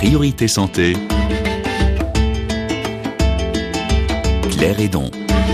Priorité Santé, Claire Hédon.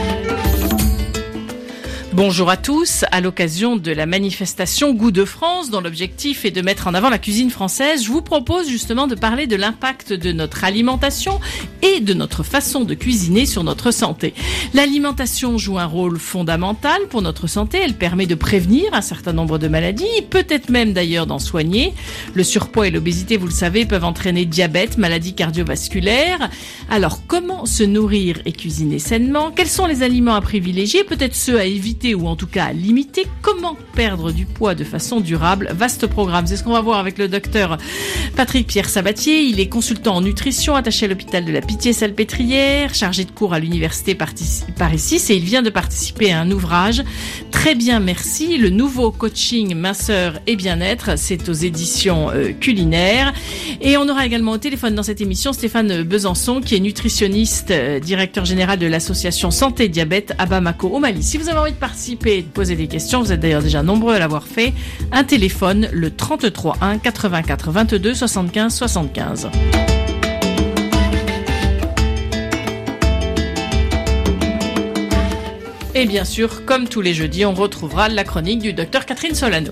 Bonjour à tous. À l'occasion de la manifestation Goût de France, dont l'objectif est de mettre en avant la cuisine française, je vous propose justement de parler de l'impact de notre alimentation et de notre façon de cuisiner sur notre santé. L'alimentation joue un rôle fondamental pour notre santé. Elle permet de prévenir un certain nombre de maladies, peut-être même d'ailleurs d'en soigner. Le surpoids et l'obésité, vous le savez, peuvent entraîner diabète, maladies cardiovasculaires. Alors, comment se nourrir et cuisiner sainement? Quels sont les aliments à privilégier? Peut-être ceux à éviter ou en tout cas à limiter. Comment perdre du poids de façon durable? Vaste programme. C'est ce qu'on va voir avec le docteur Patrick Pierre-Sabatier. Il est consultant en nutrition attaché à l'hôpital de la Pitié-Salpêtrière, chargé de cours à l'université Paris 6 et il vient de participer à un ouvrage très bien merci, le nouveau coaching minceur et bien-être. C'est aux éditions culinaires. Et on aura également au téléphone dans cette émission Stéphane Besançon qui est nutritionniste, directeur général de l'association Santé Diabète à Bamako au Mali. Si vous avez envie de participer et de poser des questions, vous êtes d'ailleurs déjà nombreux à l'avoir fait, un téléphone, le 33 1 84 22 75 75. Et bien sûr, comme tous les jeudis, on retrouvera la chronique du docteur Catherine Solano.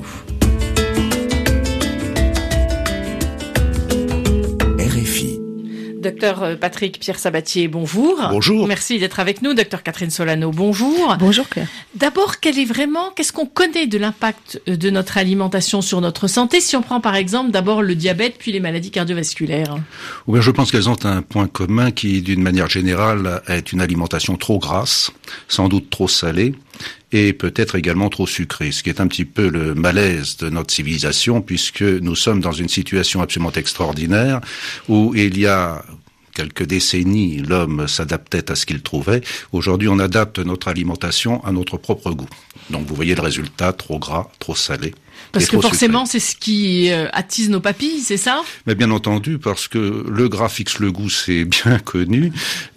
RFI. Docteur Patrick Pierre-Sabatier, bonjour. Bonjour. Merci d'être avec nous. Docteur Catherine Solano, bonjour. Bonjour Claire. D'abord, qu'est-ce qu'on connaît de l'impact de notre alimentation sur notre santé? Si on prend par exemple d'abord le diabète, puis les maladies cardiovasculaires. Oui, je pense qu'elles ont un point commun qui, d'une manière générale, est une alimentation trop grasse, sans doute trop salée, et peut-être également trop sucrée, ce qui est un petit peu le malaise de notre civilisation, puisque nous sommes dans une situation absolument extraordinaire, où il y a quelques décennies, l'homme s'adaptait à ce qu'il trouvait. Aujourd'hui, on adapte notre alimentation à notre propre goût. Donc vous voyez le résultat, trop gras, trop salé. Parce que forcément, c'est ce qui attise nos papilles, c'est ça? Mais bien entendu, parce que le gras fixe le goût, c'est bien connu.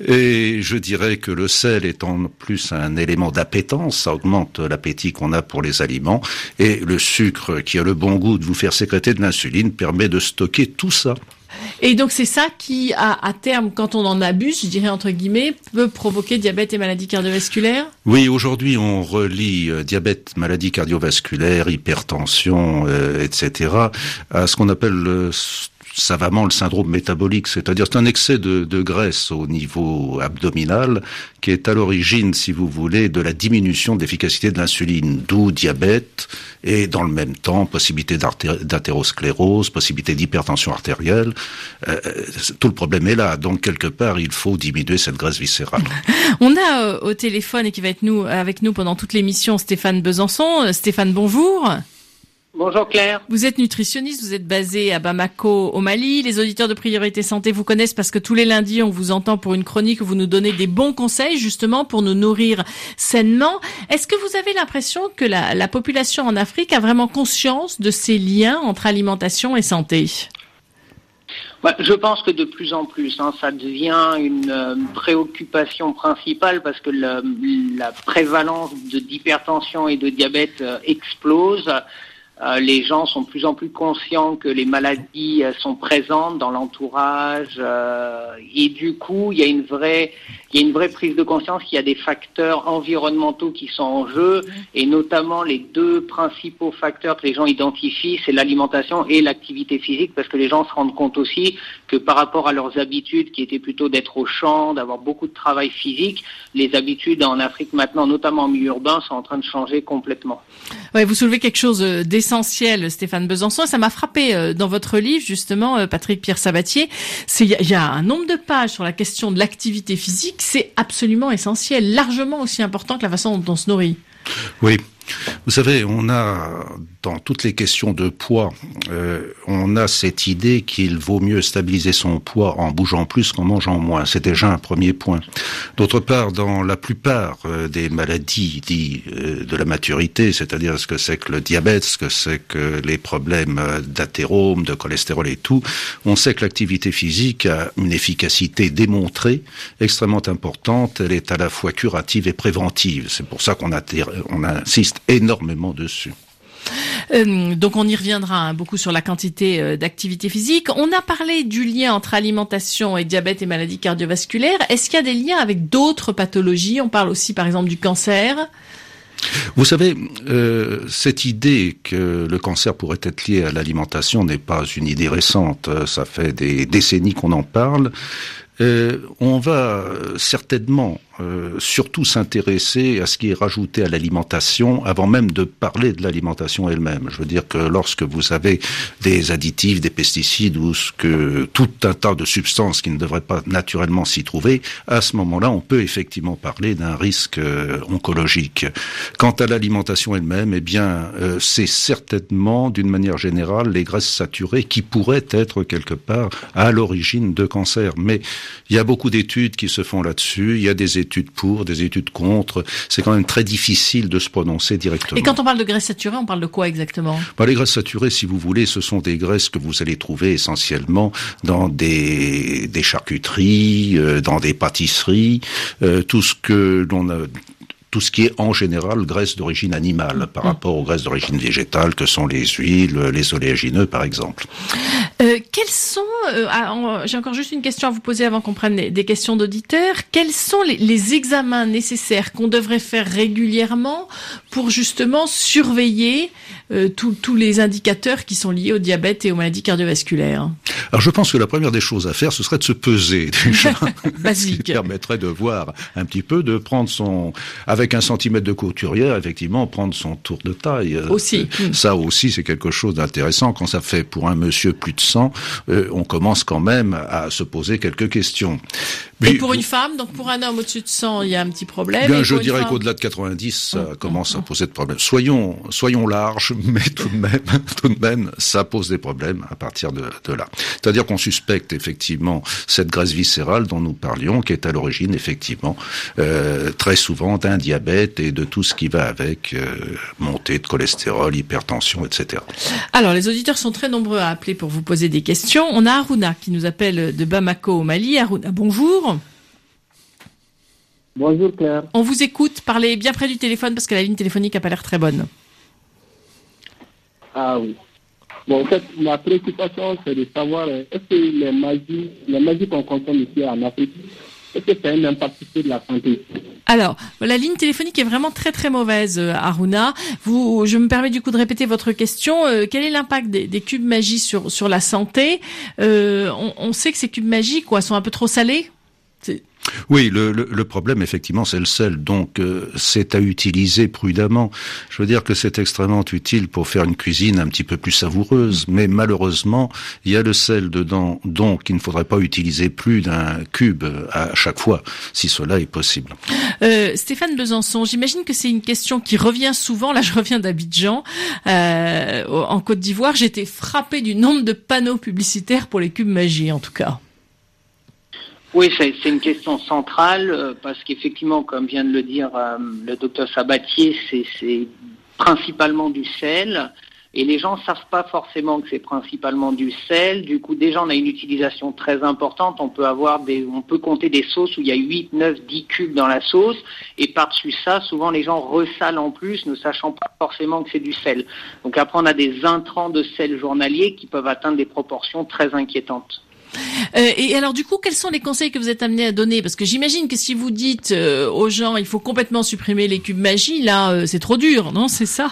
Et je dirais que le sel étant plus un élément d'appétence, ça augmente l'appétit qu'on a pour les aliments. Et le sucre, qui a le bon goût de vous faire sécréter de l'insuline, permet de stocker tout ça. Et donc c'est ça qui, à terme, quand on en abuse, je dirais entre guillemets, peut provoquer diabète et maladies cardiovasculaires? Oui, aujourd'hui on relie diabète, maladies cardiovasculaires, hypertension, etc. à ce qu'on appelle savamment le syndrome métabolique, c'est-à-dire c'est un excès de graisse au niveau abdominal qui est à l'origine, si vous voulez, de la diminution de l'efficacité de l'insuline, d'où diabète et dans le même temps possibilité d'athérosclérose, possibilité d'hypertension artérielle. Tout le problème est là, donc quelque part il faut diminuer cette graisse viscérale. On a au téléphone et qui va être avec nous pendant toute l'émission Stéphane Besançon. Stéphane, bonjour. Bonjour Claire. Vous êtes nutritionniste, vous êtes basé à Bamako au Mali. Les auditeurs de Priorité Santé vous connaissent parce que tous les lundis on vous entend pour une chronique où vous nous donnez des bons conseils justement pour nous nourrir sainement. Est-ce que vous avez l'impression que la population en Afrique a vraiment conscience de ces liens entre alimentation et santé? Ouais, je pense que de plus en plus, ça devient une préoccupation principale parce que la prévalence d'hypertension et de diabète explose. Les gens sont de plus en plus conscients que les maladies sont présentes dans l'entourage et du coup il y a une vraie prise de conscience qu'il y a des facteurs environnementaux qui sont en jeu et notamment les deux principaux facteurs que les gens identifient, c'est l'alimentation et l'activité physique parce que les gens se rendent compte aussi que par rapport à leurs habitudes qui étaient plutôt d'être au champ, d'avoir beaucoup de travail physique, les habitudes en Afrique maintenant, notamment en milieu urbain, sont en train de changer complètement. Ouais, vous soulevez quelque chose d'essentiel, Stéphane Besançon. Ça m'a frappé dans votre livre, justement, Patrick Pierre-Sabatier. Il y a un nombre de pages sur la question de l'activité physique. C'est absolument essentiel, largement aussi important que la façon dont on se nourrit. Oui. Vous savez, on a, dans toutes les questions de poids, on a cette idée qu'il vaut mieux stabiliser son poids en bougeant plus qu'en mangeant moins. C'est déjà un premier point. D'autre part, dans la plupart des maladies dites de la maturité, c'est-à-dire ce que c'est que le diabète, ce que c'est que les problèmes d'athérome, de cholestérol et tout, on sait que l'activité physique a une efficacité démontrée, extrêmement importante. Elle est à la fois curative et préventive. C'est pour ça qu'on insiste énormément dessus. Donc on y reviendra beaucoup sur la quantité d'activité physique. On a parlé du lien entre alimentation et diabète et maladies cardiovasculaires. Est-ce qu'il y a des liens avec d'autres pathologies? On parle aussi par exemple du cancer. Vous savez, cette idée que le cancer pourrait être lié à l'alimentation n'est pas une idée récente. Ça fait des décennies qu'on en parle. On va certainement surtout s'intéresser à ce qui est rajouté à l'alimentation avant même de parler de l'alimentation elle-même. Je veux dire que lorsque vous avez des additifs, des pesticides ou tout un tas de substances qui ne devraient pas naturellement s'y trouver, à ce moment-là, on peut effectivement parler d'un risque oncologique. Quant à l'alimentation elle-même, eh bien, c'est certainement, d'une manière générale, les graisses saturées qui pourraient être quelque part à l'origine de cancer. Mais il y a beaucoup d'études qui se font là-dessus. Il y a des études pour, des études contre. C'est quand même très difficile de se prononcer directement. Et quand on parle de graisses saturées, on parle de quoi exactement? Les graisses saturées, si vous voulez, ce sont des graisses que vous allez trouver essentiellement dans des charcuteries, dans des pâtisseries, tout ce qui est en général graisse d'origine animale par rapport aux graisses d'origine végétale que sont les huiles, les oléagineux par exemple. Quels sont, j'ai encore juste une question à vous poser avant qu'on prenne des questions d'auditeurs. Quels sont les examens nécessaires qu'on devrait faire régulièrement pour justement surveiller tous les indicateurs qui sont liés au diabète et aux maladies cardiovasculaires? Alors je pense que la première des choses à faire, ce serait de se peser déjà. Basique. Ce qui permettrait de voir un petit peu, de prendre avec 1 centimètre de couturière, effectivement, prendre son tour de taille. Aussi. Ça aussi, c'est quelque chose d'intéressant. Quand ça fait pour un monsieur plus de 100, on commence quand même à se poser quelques questions. Et pour une femme, donc pour un homme au-dessus de 100, il y a un petit problème. Bien, je dirais qu'au-delà de 90, ça commence à poser de problèmes. Soyons larges, mais tout de même, ça pose des problèmes à partir de là. C'est-à-dire qu'on suspecte effectivement cette graisse viscérale dont nous parlions, qui est à l'origine effectivement très souvent d'un diabète et de tout ce qui va avec, montée de cholestérol, hypertension, etc. Alors, les auditeurs sont très nombreux à appeler pour vous poser des questions. On a Aruna qui nous appelle de Bamako au Mali. Aruna, bonjour. Bonjour Claire. On vous écoute. Parlez bien près du téléphone parce que la ligne téléphonique n'a pas l'air très bonne. Ah oui. Bon, en fait, ma préoccupation, c'est de savoir est-ce que les magies qu'on consomme ici en Afrique, est-ce que ça a un impact sur la santé? Alors, la ligne téléphonique est vraiment très très mauvaise, Aruna. Je me permets du coup de répéter votre question. Quel est l'impact des cubes magie sur la santé? On sait que ces cubes magiques, sont un peu trop salés. Oui, le problème, effectivement, c'est le sel. Donc, c'est à utiliser prudemment. Je veux dire que c'est extrêmement utile pour faire une cuisine un petit peu plus savoureuse. Mais malheureusement, il y a le sel dedans. Donc, il ne faudrait pas utiliser plus d'un cube à chaque fois, si cela est possible. Stéphane Besançon, j'imagine que c'est une question qui revient souvent. Là, je reviens d'Abidjan, en Côte d'Ivoire. J'ai été frappée du nombre de panneaux publicitaires pour les cubes magie, en tout cas. Oui, c'est une question centrale parce qu'effectivement, comme vient de le dire le docteur Sabatier, c'est principalement du sel et les gens ne savent pas forcément que c'est principalement du sel. Du coup, déjà, on a une utilisation très importante. On peut compter des sauces où il y a 8, 9, 10 cubes dans la sauce et par-dessus ça, souvent les gens ressalent en plus, ne sachant pas forcément que c'est du sel. Donc après, on a des intrants de sel journaliers qui peuvent atteindre des proportions très inquiétantes. Et alors du coup, quels sont les conseils que vous êtes amenés à donner? Parce que j'imagine que si vous dites aux gens il faut complètement supprimer les cubes magie, là c'est trop dur, non? C'est ça?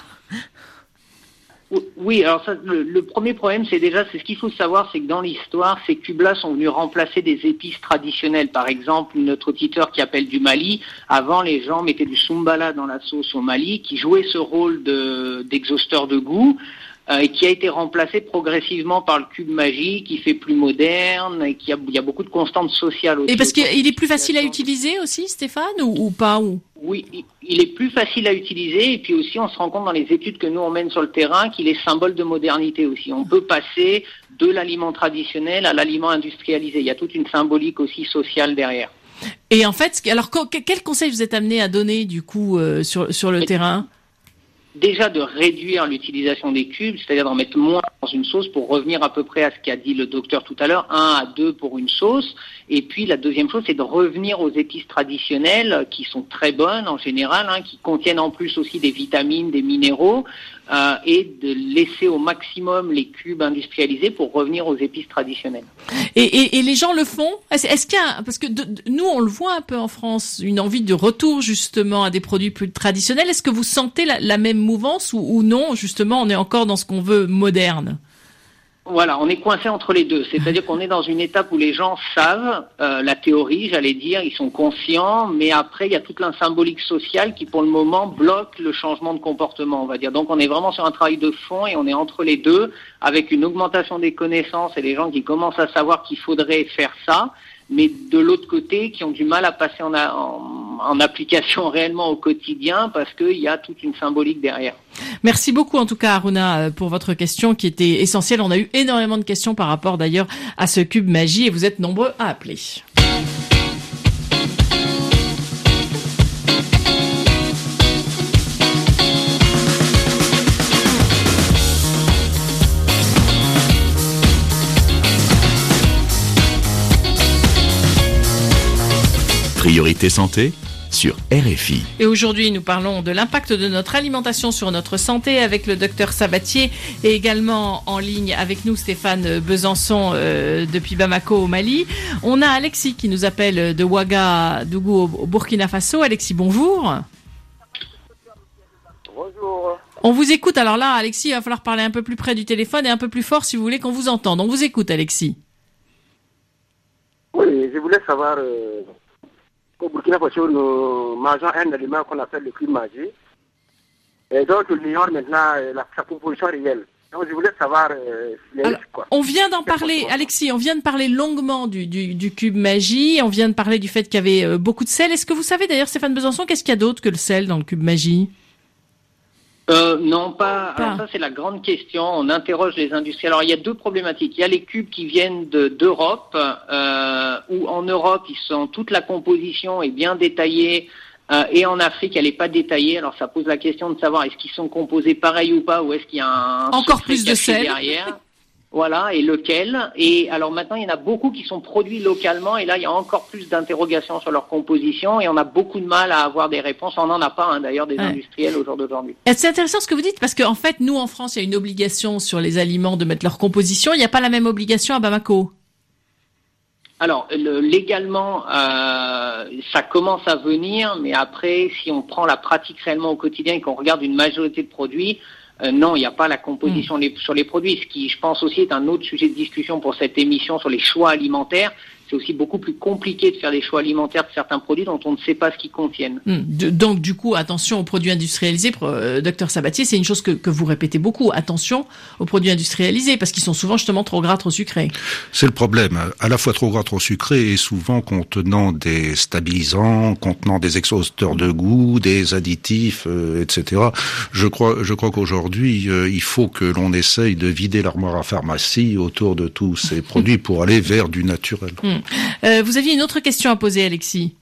Oui, alors ça, le premier problème, c'est ce qu'il faut savoir, c'est que dans l'histoire, ces cubes-là sont venus remplacer des épices traditionnelles. Par exemple, notre auditeur qui appelle du Mali, avant les gens mettaient du soumbala dans la sauce au Mali, qui jouait ce rôle d'exhausteur de goût. Et qui a été remplacé progressivement par le cube magie, qui fait plus moderne, et il y a beaucoup de constantes sociales aussi. Et parce qu'il est plus facile à utiliser aussi, Stéphane, ou pas? Oui, il est plus facile à utiliser, et puis aussi on se rend compte dans les études que nous on mène sur le terrain qu'il est symbole de modernité aussi. On peut passer de l'aliment traditionnel à l'aliment industrialisé. Il y a toute une symbolique aussi sociale derrière. Et en fait, alors quel conseil vous êtes amené à donner du coup sur le terrain? Déjà de réduire l'utilisation des cubes, c'est-à-dire d'en mettre moins une sauce, pour revenir à peu près à ce qu'a dit le docteur tout à l'heure, 1 à 2 pour une sauce. Et puis la deuxième chose, c'est de revenir aux épices traditionnelles qui sont très bonnes en général, qui contiennent en plus aussi des vitamines, des minéraux, et de laisser au maximum les cubes industrialisés pour revenir aux épices traditionnelles. Et les gens le font? Est-ce qu'il y a, parce que nous on le voit un peu en France, une envie de retour justement à des produits plus traditionnels. Est-ce que vous sentez la même mouvance ou non? Justement, on est encore dans ce qu'on veut moderne. Voilà, on est coincé entre les deux. C'est-à-dire qu'on est dans une étape où les gens savent la théorie, j'allais dire, ils sont conscients, mais après, il y a toute la symbolique sociale qui, pour le moment, bloque le changement de comportement, on va dire. Donc, on est vraiment sur un travail de fond et on est entre les deux, avec une augmentation des connaissances et les gens qui commencent à savoir qu'il faudrait faire ça, mais de l'autre côté, qui ont du mal à passer en application réellement au quotidien parce qu'il y a toute une symbolique derrière. Merci beaucoup en tout cas Aruna pour votre question qui était essentielle. On a eu énormément de questions par rapport d'ailleurs à ce cube magie et vous êtes nombreux à appeler. Priorité santé sur RFI. Et aujourd'hui, nous parlons de l'impact de notre alimentation sur notre santé avec le docteur Sabatier et également en ligne avec nous Stéphane Besançon depuis Bamako au Mali. On a Alexis qui nous appelle de Ouagadougou au Burkina Faso. Alexis, bonjour. Bonjour. On vous écoute. Alors là, Alexis, il va falloir parler un peu plus près du téléphone et un peu plus fort si vous voulez qu'on vous entende. On vous écoute, Alexis. Oui, je voulais savoir... Au Burkina Faso, nous mangeons un aliment qu'on appelle le cube magie. Et donc, on ignore maintenant sa composition réelle. Donc, je voulais savoir les risques, quoi. On vient d'en parler, Alexis, on vient de parler longuement du cube magie. On vient de parler du fait qu'il y avait beaucoup de sel. Est-ce que vous savez d'ailleurs, Stéphane Besançon, qu'est-ce qu'il y a d'autre que le sel dans le cube magie? Non, pas. Alors ça, c'est la grande question. On interroge les industriels. Alors, il y a deux problématiques. Il y a les cubes qui viennent d'Europe, où en Europe, toute la composition est bien détaillée, et en Afrique, elle n'est pas détaillée. Alors, ça pose la question de savoir est-ce qu'ils sont composés pareil ou pas, ou est-ce qu'il y a un encore plus de sel derrière. Voilà, et lequel. Et alors maintenant, il y en a beaucoup qui sont produits localement, et là, il y a encore plus d'interrogations sur leur composition, et on a beaucoup de mal à avoir des réponses. On n'en a pas, d'ailleurs, des industriels au jour d'aujourd'hui. C'est intéressant ce que vous dites, parce qu'en fait, nous, en France, il y a une obligation sur les aliments de mettre leur composition. Il n'y a pas la même obligation à Bamako. Alors, légalement, ça commence à venir, mais après, si on prend la pratique réellement au quotidien et qu'on regarde une majorité de produits, non, il n'y a pas la composition sur les produits. Ce qui, je pense aussi, est un autre sujet de discussion pour cette émission sur les choix alimentaires. C'est aussi beaucoup plus compliqué de faire des choix alimentaires de certains produits dont on ne sait pas ce qu'ils contiennent. Donc, du coup, attention aux produits industrialisés. Docteur Sabatier, c'est une chose que vous répétez beaucoup. Attention aux produits industrialisés, parce qu'ils sont souvent justement trop gras, trop sucrés. C'est le problème. À la fois trop gras, trop sucrés, et souvent contenant des stabilisants, contenant des exhausteurs de goût, des additifs, etc. Je crois qu'aujourd'hui, il faut que l'on essaye de vider l'armoire à pharmacie autour de tous ces produits pour aller vers du naturel. Vous aviez une autre question à poser, Alexis.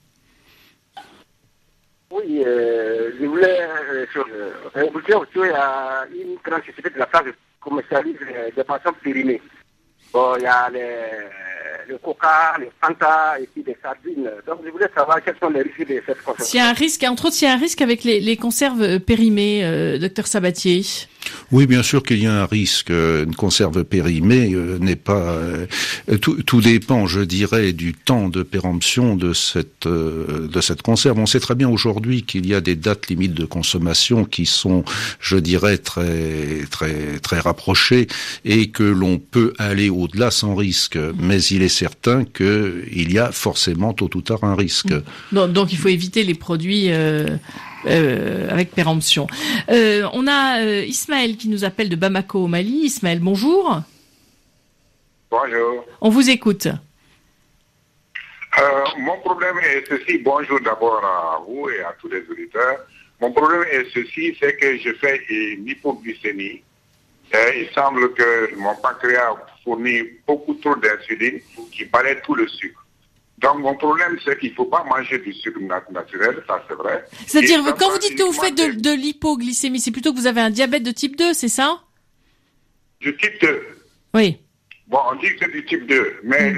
Oui, je voulais... au Burkina Faso, il y a une grande société de la place qui commercialise des poissons périmés. Bon, il y a le coca, les Fanta et puis des sardines. Donc, je voulais savoir quels sont les risques de cette conservation. S'il y a un risque, entre autres, s'il y a un risque avec les conserves périmées, docteur Sabatier. Oui, bien sûr qu'il y a un risque. Une conserve périmée n'est pas... Tout dépend, je dirais, du temps de péremption de cette conserve. On sait très bien aujourd'hui qu'il y a des dates limites de consommation qui sont, je dirais, très très très rapprochées et que l'on peut aller au-delà sans risque. Mais il est certain qu'il y a forcément tôt ou tard un risque. Donc il faut éviter les produits... avec péremption. On a Ismaël qui nous appelle de Bamako au Mali. Ismaël, bonjour. Bonjour. On vous écoute. Mon problème est ceci. Bonjour d'abord à vous et à tous les auditeurs. Mon problème est ceci, c'est que je fais une hypoglycémie. Il semble que mon pancréas fournit beaucoup trop d'insuline qui balaie tout le sucre. Donc, mon problème, c'est qu'il ne faut pas manger du sucre naturel, ça c'est vrai. C'est-à-dire, quand vous dites que vous faites de l'hypoglycémie, c'est plutôt que vous avez un diabète de type 2, c'est ça? du type 2. Oui. Bon, on dit que c'est du type 2, mais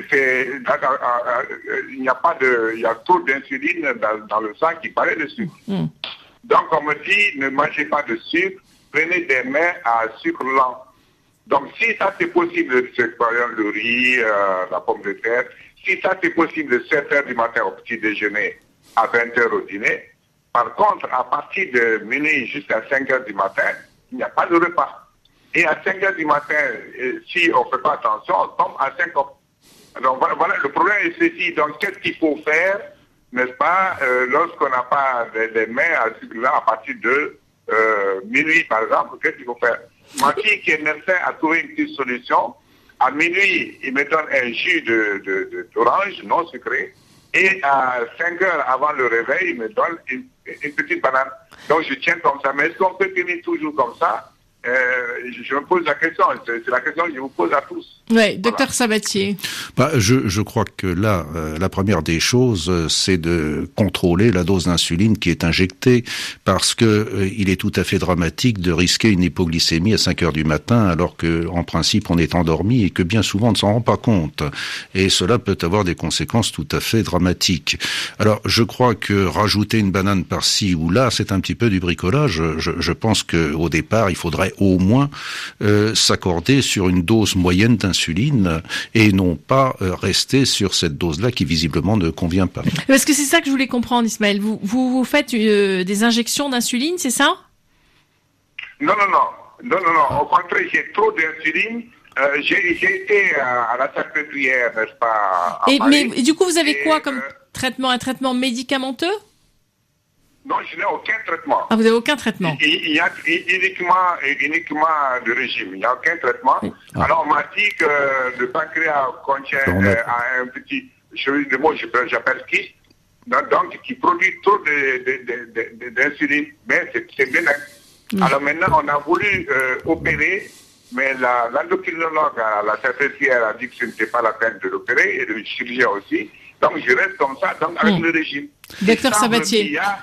il n'y a pas il y a trop d'insuline dans le sang qui paraît de sucre. Donc, on me dit, ne mangez pas de sucre, prenez des mets à sucre lent. Donc, si ça c'est possible, c'est par exemple le riz, la pomme de terre, si ça c'est possible de 7 heures du matin au petit déjeuner à 20 heures au dîner, par contre, à partir de minuit jusqu'à 5 heures du matin, il n'y a pas de repas. Et à 5 heures du matin, si on ne fait pas attention, on tombe à 5 heures. Donc voilà, le problème est ceci. Donc qu'est-ce qu'il faut faire, n'est-ce pas, lorsqu'on n'a pas des mets à sucre à partir de minuit, par exemple, qu'est-ce qu'il faut faire? Ma fille qui est médecin a trouvé une petite solution. À minuit, il me donne un jus d'orange non sucré. Et à 5 heures avant le réveil, il me donne une petite banane. Donc je tiens comme ça. Mais est-ce qu'on peut tenir toujours comme ça? Je me pose la question, c'est la question que je vous pose à tous. Oui, docteur Sabatier. Je crois que là, la première des choses, c'est de contrôler la dose d'insuline qui est injectée, parce que il est tout à fait dramatique de risquer une hypoglycémie à 5 heures du matin, alors que, en principe, on est endormi et que bien souvent on ne s'en rend pas compte. Et cela peut avoir des conséquences tout à fait dramatiques. Alors, je crois que rajouter une banane par-ci ou là, c'est un petit peu du bricolage. Je pense que au départ, il faudrait au moins s'accorder sur une dose moyenne d'insuline et non pas rester sur cette dose-là qui visiblement ne convient pas. Parce que c'est ça que je voulais comprendre, Ismaël. Vous faites des injections d'insuline, c'est ça? Non. Au contraire, j'ai trop d'insuline. J'ai été à la Salpêtrière, n'est-ce pas? Mais du coup, vous avez quoi comme traitement? Un traitement médicamenteux? Non, je n'ai aucun traitement. Ah, vous n'avez aucun traitement? Il y a uniquement de régime. Il n'y a aucun traitement. Ah. Alors, on m'a dit que le pancréas contient un petit, j'appelle kyste, donc qui produit trop d'insuline. Mais c'est bien. Alors maintenant, on a voulu opérer, mais l'endocrinologue à la Salpêtrière a dit que ce n'était pas la peine de l'opérer, et le chirurgien aussi. Donc je reste comme ça, donc avec le régime. Docteur Sabatier. Il y a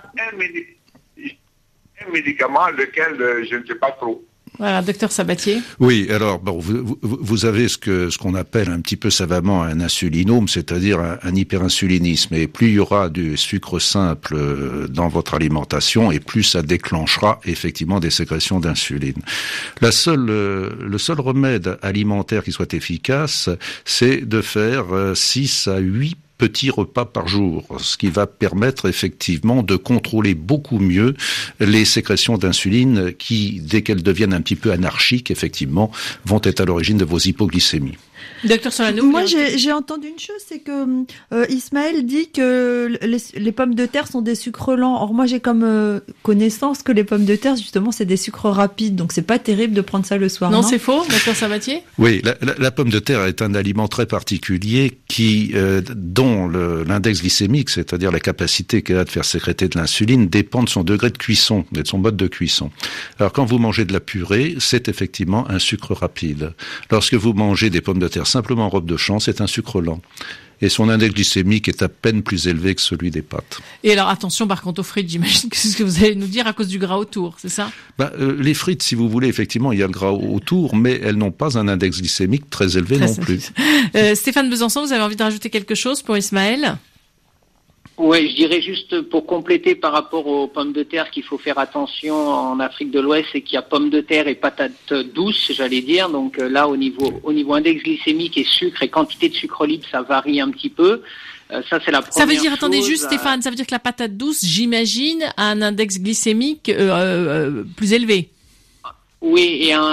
un médicament lequel je ne sais pas trop. Voilà, docteur Sabatier. Oui, alors bon, vous avez ce qu'on appelle un petit peu savamment un insulinome, c'est-à-dire un hyperinsulinisme. Et plus il y aura du sucre simple dans votre alimentation, et plus ça déclenchera effectivement des sécrétions d'insuline. Le seul remède alimentaire qui soit efficace, c'est de faire 6 à 8 petits repas par jour, ce qui va permettre effectivement de contrôler beaucoup mieux les sécrétions d'insuline qui, dès qu'elles deviennent un petit peu anarchiques, effectivement, vont être à l'origine de vos hypoglycémies. Docteur Solano. Moi, j'ai entendu une chose, c'est que Ismaël dit que les pommes de terre sont des sucres lents. Or, moi, j'ai comme connaissance que les pommes de terre, justement, c'est des sucres rapides. Donc, c'est pas terrible de prendre ça le soir. Non, c'est faux, docteur Sabatier. Oui, la pomme de terre est un aliment très particulier dont l'index glycémique, c'est-à-dire la capacité qu'elle a de faire sécréter de l'insuline, dépend de son degré de cuisson, de son mode de cuisson. Alors, quand vous mangez de la purée, c'est effectivement un sucre rapide. Lorsque vous mangez des pommes de terre simplement en robe de champ, c'est un sucre lent. Et son index glycémique est à peine plus élevé que celui des pâtes. Et alors, attention par contre aux frites, j'imagine que c'est ce que vous allez nous dire à cause du gras autour, c'est ça? Les frites, si vous voulez, effectivement, il y a le gras autour, mais elles n'ont pas un index glycémique très élevé non plus. Stéphane Besançon, vous avez envie de rajouter quelque chose pour Ismaël? Oui, je dirais juste pour compléter par rapport aux pommes de terre qu'il faut faire attention en Afrique de l'Ouest, c'est qu'il y a pommes de terre et patates douces, j'allais dire. Donc là, au niveau index glycémique et sucre et quantité de sucre libre, ça varie un petit peu. Ça, c'est la première chose. Ça veut dire, attendez juste Stéphane, ça veut dire que la patate douce, j'imagine, a un index glycémique plus élevé. Oui, et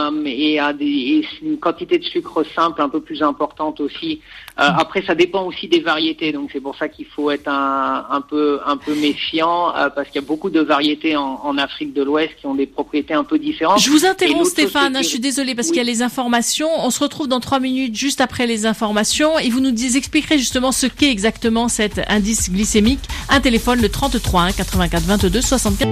une quantité de sucre simple un peu plus importante aussi. Après, ça dépend aussi des variétés, donc c'est pour ça qu'il faut être un peu méfiant, parce qu'il y a beaucoup de variétés en Afrique de l'Ouest qui ont des propriétés un peu différentes. Je vous interromps Stéphane, je suis désolée parce qu'il y a les informations. On se retrouve dans 3 minutes juste après les informations et vous nous expliquerez justement ce qu'est exactement cet indice glycémique. Un téléphone, le 33 1 84 22 64.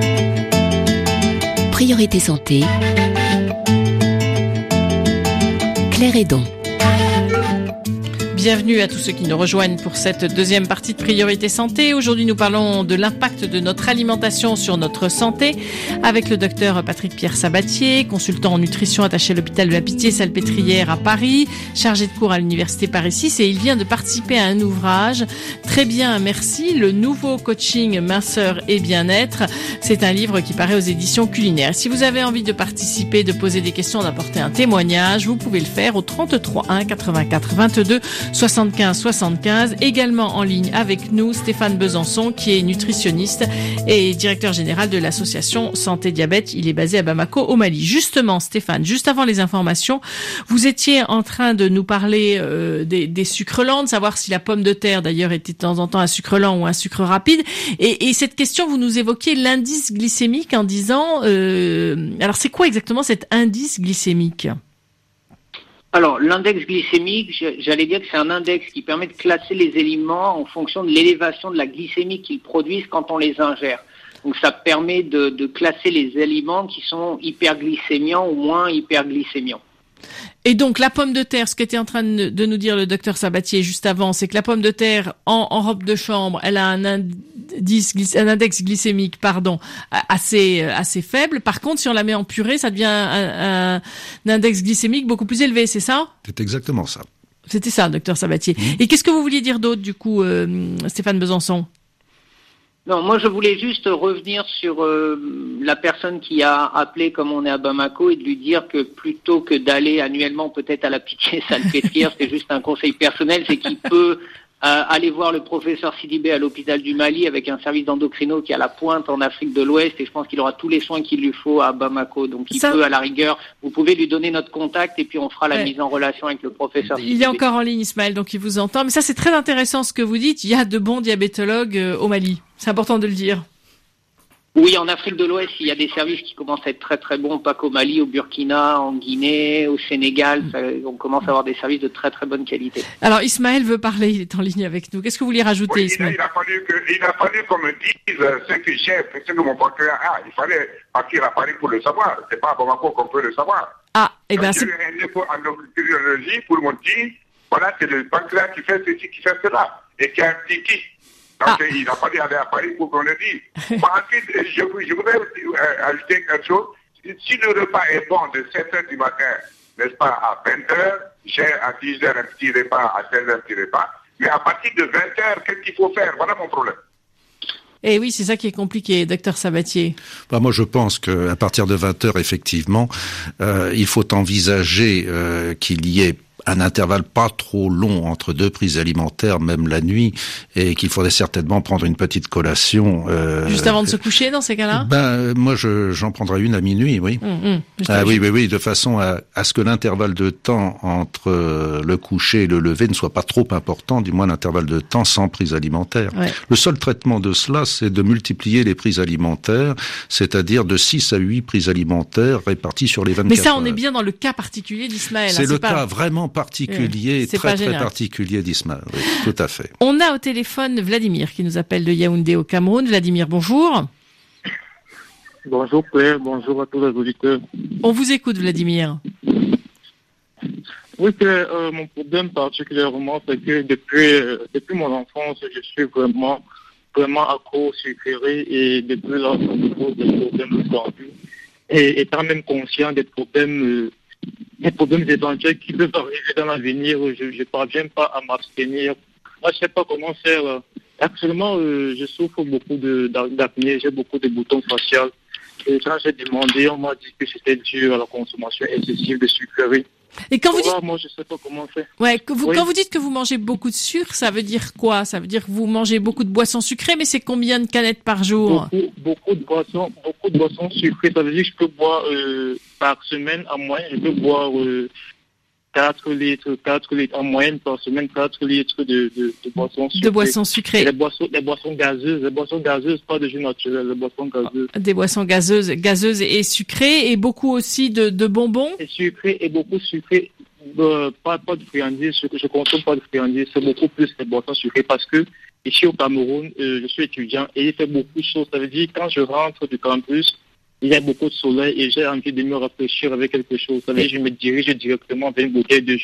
Priorité santé. Claire Hédon. Bienvenue à tous ceux qui nous rejoignent pour cette deuxième partie de Priorité Santé. Aujourd'hui, nous parlons de l'impact de notre alimentation sur notre santé avec le docteur Patrick Pierre Sabatier, consultant en nutrition attaché à l'hôpital de la Pitié-Salpêtrière à Paris, chargé de cours à l'université Paris 6 et il vient de participer à un ouvrage. Très bien, merci. Le nouveau coaching minceur et bien-être. C'est un livre qui paraît aux éditions Culinaires. Si vous avez envie de participer, de poser des questions, d'apporter un témoignage, vous pouvez le faire au 33 1 84 22 75 75. Également en ligne avec nous, Stéphane Besançon, qui est nutritionniste et directeur général de l'association Santé Diabète. Il est basé à Bamako, au Mali. Justement, Stéphane, juste avant les informations, vous étiez en train de nous parler des sucres lents, de savoir si la pomme de terre, d'ailleurs, était de temps en temps un sucre lent ou un sucre rapide. Et cette question, vous nous évoquiez l'indice glycémique en disant... alors, c'est quoi exactement cet indice glycémique ? Alors, l'index glycémique, j'allais dire que c'est un index qui permet de classer les aliments en fonction de l'élévation de la glycémie qu'ils produisent quand on les ingère. Donc, ça permet de classer les aliments qui sont hyperglycémiants ou moins hyperglycémiants. Et donc, la pomme de terre, ce qu'était en train de nous dire le docteur Sabatier juste avant, c'est que la pomme de terre, en robe de chambre, elle a un index glycémique, assez faible. Par contre, si on la met en purée, ça devient un index glycémique beaucoup plus élevé, c'est ça? C'est exactement ça. C'était ça, docteur Sabatier. Et qu'est-ce que vous vouliez dire d'autre, du coup, Stéphane Besançon? Non, moi je voulais juste revenir sur la personne qui a appelé comme on est à Bamako et de lui dire que plutôt que d'aller annuellement peut-être à la Pitié-Salpêtrière, c'est juste un conseil personnel, c'est qu'il peut aller voir le professeur Sidibé à l'hôpital du Mali avec un service d'endocrino qui est à la pointe en Afrique de l'Ouest et je pense qu'il aura tous les soins qu'il lui faut à Bamako. Donc il peut à la rigueur, vous pouvez lui donner notre contact et puis on fera la mise en relation avec le professeur Sidibé. Il est encore en ligne Ismaël, donc il vous entend. Mais ça c'est très intéressant ce que vous dites, il y a de bons diabétologues au Mali. C'est important de le dire. Oui, en Afrique de l'Ouest, il y a des services qui commencent à être très très bons, pas qu'au Mali, au Burkina, en Guinée, au Sénégal. On commence à avoir des services de très très bonne qualité. Alors Ismaël veut parler, il est en ligne avec nous. Qu'est-ce que vous voulez rajouter, Ismaël? Il a fallu qu'on me dise ce que j'ai, ce que mon pancréas a. Il fallait partir à Paris pour le savoir. C'est pas à Bamako qu'on peut le savoir. Ah, eh ben c'est... J'ai eu un dépôt en endocrinologie pour me dire, voilà, c'est le pancréas qui fait ceci, qui fait cela, et qui a un petit qui. Donc, il a fallu aller à Paris pour qu'on le dise. Ensuite, je voudrais ajouter quelque chose. Si le repas est bon de 7h du matin, n'est-ce pas, à 20h, j'ai à 10h un petit repas, à 16h un petit repas. Mais à partir de 20h, qu'est-ce qu'il faut faire? Voilà mon problème. Eh oui, c'est ça qui est compliqué, docteur Sabatier. Moi, je pense qu'à partir de 20h, effectivement, il faut envisager qu'il y ait un intervalle pas trop long entre deux prises alimentaires, même la nuit, et qu'il faudrait certainement prendre une petite collation. Juste avant de se coucher, dans ces cas-là? Moi, j'en prendrai une à minuit, oui. Oui, de façon à ce que l'intervalle de temps entre le coucher et le lever ne soit pas trop important, du moins l'intervalle de temps sans prise alimentaire. Ouais. Le seul traitement de cela, c'est de multiplier les prises alimentaires, c'est-à-dire de 6 à 8 prises alimentaires réparties sur les 24 heures. Mais ça, on est bien dans le cas particulier d'Ismaël. C'est le cas vraiment particulier, très particulier d'Ismaël. Oui, tout à fait. On a au téléphone Vladimir qui nous appelle de Yaoundé au Cameroun. Vladimir, bonjour. Bonjour Claire, bonjour à tous les auditeurs. On vous écoute Vladimir. Oui, mon problème particulièrement, c'est que depuis mon enfance, je suis vraiment accro au sucrerie et depuis là, ça me pose des problèmes de santé. Et étant même conscient des problèmes éventuels qui peuvent arriver dans l'avenir, je ne parviens pas à m'abstenir. Moi, je ne sais pas comment faire. Actuellement, je souffre beaucoup d'acné, j'ai beaucoup de boutons faciaux. Et quand j'ai demandé, on m'a dit que c'était dû à la consommation excessive de sucreries. Et quand vous dites... moi, je sais pas comment faire. Ouais, quand vous dites que vous mangez beaucoup de sucre, ça veut dire quoi? Ça veut dire que vous mangez beaucoup de boissons sucrées, mais c'est combien de canettes par jour? Beaucoup de boissons sucrées. Ça veut dire que je peux boire par semaine en moyenne, je peux boire 4 litres en moyenne par semaine, 4 litres de boissons sucrées. De boissons sucrées. Et les boissons gazeuses, pas de jus naturel, les boissons gazeuses. Des boissons gazeuses et sucrées, et beaucoup aussi de bonbons. Et sucrées, et beaucoup sucrées. Pas de friandises, je consomme pas de friandises, c'est beaucoup plus les boissons sucrées parce que ici au Cameroun, je suis étudiant et il fait beaucoup de choses. Ça veut dire quand je rentre du campus, il y a beaucoup de soleil et j'ai envie de me rafraîchir avec quelque chose. Ça veut dire je me dirige directement vers une bouteille de jus.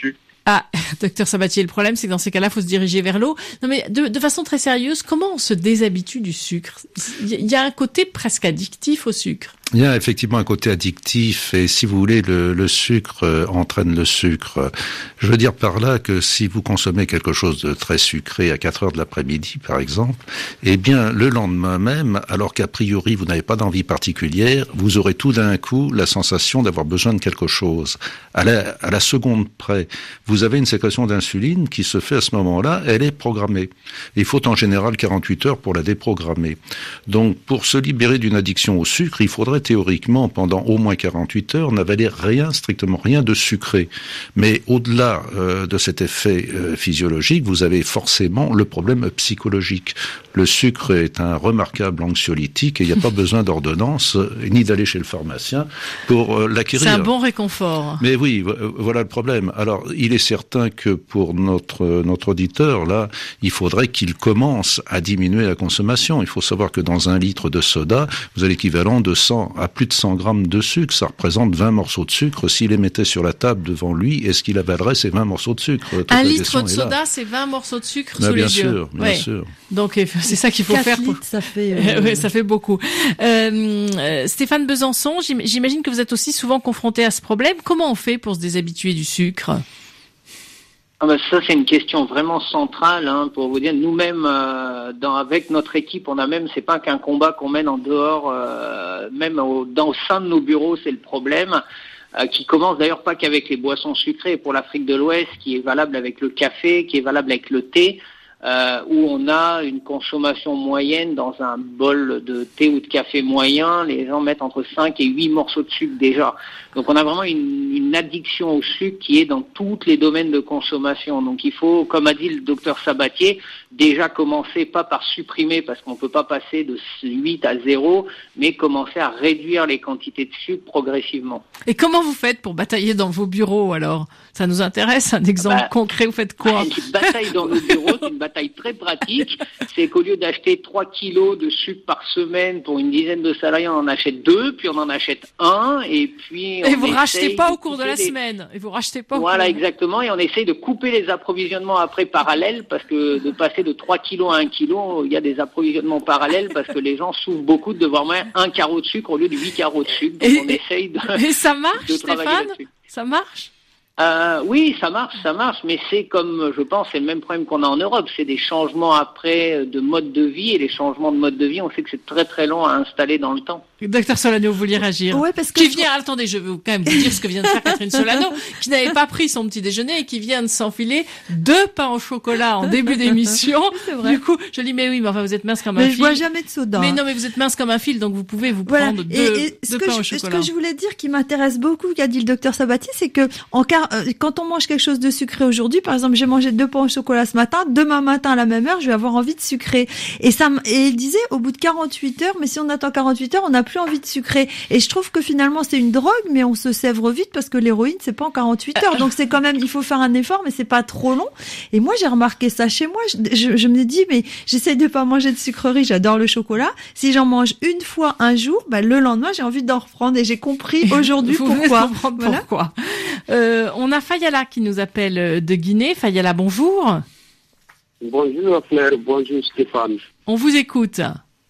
Ah, docteur Sabatier, le problème, c'est que dans ces cas-là, il faut se diriger vers l'eau. Non, mais de façon très sérieuse, comment on se déshabitue du sucre? Il y a un côté presque addictif au sucre. Il y a effectivement un côté addictif et si vous voulez, le sucre entraîne le sucre. Je veux dire par là que si vous consommez quelque chose de très sucré à 4 heures de l'après-midi, par exemple, eh bien, le lendemain même, alors qu'a priori vous n'avez pas d'envie particulière, vous aurez tout d'un coup la sensation d'avoir besoin de quelque chose. À la seconde près, vous avez une sécrétion d'insuline qui se fait à ce moment-là, elle est programmée. Il faut en général 48 heures pour la déprogrammer. Donc, pour se libérer d'une addiction au sucre, il faudrait théoriquement, pendant au moins 48 heures, n'avaler rien, strictement rien de sucré. Mais au-delà de cet effet physiologique, vous avez forcément le problème psychologique. Le sucre est un remarquable anxiolytique et il n'y a pas besoin d'ordonnance ni d'aller chez le pharmacien pour l'acquérir. C'est un bon réconfort. Mais oui, voilà le problème. Alors, il est certain que pour notre auditeur, là, il faudrait qu'il commence à diminuer la consommation. Il faut savoir que dans un litre de soda, vous avez l'équivalent de 100 à plus de 100 grammes de sucre. Ça représente 20 morceaux de sucre. S'il les mettait sur la table devant lui, est-ce qu'il avalerait ces 20 morceaux de sucre? Un litre de soda, c'est 20 morceaux de sucre sous les yeux. Bien sûr. Donc, c'est ça qu'il faut 4 faire. litres, ça fait... Oui, ça fait beaucoup. Stéphane Besançon, j'imagine que vous êtes aussi souvent confronté à ce problème. Comment on fait pour se déshabituer du sucre? Ça, c'est une question vraiment centrale, pour vous dire. Nous-mêmes, avec notre équipe, on a même, c'est pas qu'un combat qu'on mène en dehors, même au sein de nos bureaux, c'est le problème, qui commence d'ailleurs pas qu'avec les boissons sucrées. Pour l'Afrique de l'Ouest, qui est valable avec le café, qui est valable avec le thé, où on a une consommation moyenne dans un bol de thé ou de café moyen, les gens mettent entre 5 et 8 morceaux de sucre déjà. Donc on a vraiment une addiction au sucre qui est dans tous les domaines de consommation. Donc il faut, comme a dit le docteur Sabatier, déjà commencer pas par supprimer, parce qu'on peut pas passer de 8 à 0, mais commencer à réduire les quantités de sucre progressivement. Et comment vous faites pour batailler dans vos bureaux alors? Ça nous intéresse, un exemple concret, vous faites quoi? Une bataille dans nos bureaux, c'est une bataille très pratique. C'est qu'au lieu d'acheter 3 kilos de sucre par semaine pour une dizaine de salariés, on en achète 2, puis on en achète 1, et puis et vous rachetez pas au cours de la semaine. Et vous rachetez pas. Voilà, exactement. Et on essaye de couper les approvisionnements après parallèles, parce que de passer de 3 kilos à 1 kilo, il y a des approvisionnements parallèles parce que les gens souffrent beaucoup de devoir mettre 1 carreau de sucre au lieu de 8 carreaux de sucre. Donc on essaye de. Et ça marche, Stéphane? Ça marche? Oui, ça marche, mais c'est comme, je pense, c'est le même problème qu'on a en Europe. C'est des changements après de mode de vie, et les changements de mode de vie, on sait que c'est très très long à installer dans le temps. Docteur Solano, vous vouliez réagir? Ouais, parce que attendez, je veux quand même vous dire ce que vient de faire Catherine Solano, qui n'avait pas pris son petit déjeuner et qui vient de s'enfiler 2 pains au chocolat en début d'émission. C'est vrai. Du coup, je dis, mais oui, mais enfin, vous êtes mince comme un fil. Mais je bois jamais de soda. Mais non, mais vous êtes mince comme un fil, donc vous pouvez vous prendre 2 pains au chocolat. Ce que je voulais dire qui m'intéresse beaucoup, qu'a dit le docteur Sabatier, c'est que quand on mange quelque chose de sucré aujourd'hui, par exemple, j'ai mangé 2 pains au chocolat ce matin, demain matin à la même heure, je vais avoir envie de sucrer. Et il disait, au bout de 48 heures, mais si on attend 48 heures, on n'a plus envie de sucrer. Et je trouve que finalement, c'est une drogue, mais on se sèvre vite parce que l'héroïne, c'est pas en 48 heures. Donc c'est quand même, il faut faire un effort, mais c'est pas trop long. Et moi, j'ai remarqué ça chez moi. Je me dis, mais j'essaye de pas manger de sucreries, j'adore le chocolat. Si j'en mange une fois un jour, le lendemain, j'ai envie d'en reprendre. Et j'ai compris aujourd'hui pourquoi. Voilà. Pourquoi. On a Fayala qui nous appelle de Guinée. Fayala, bonjour. Bonjour Claire, bonjour Stéphane. On vous écoute.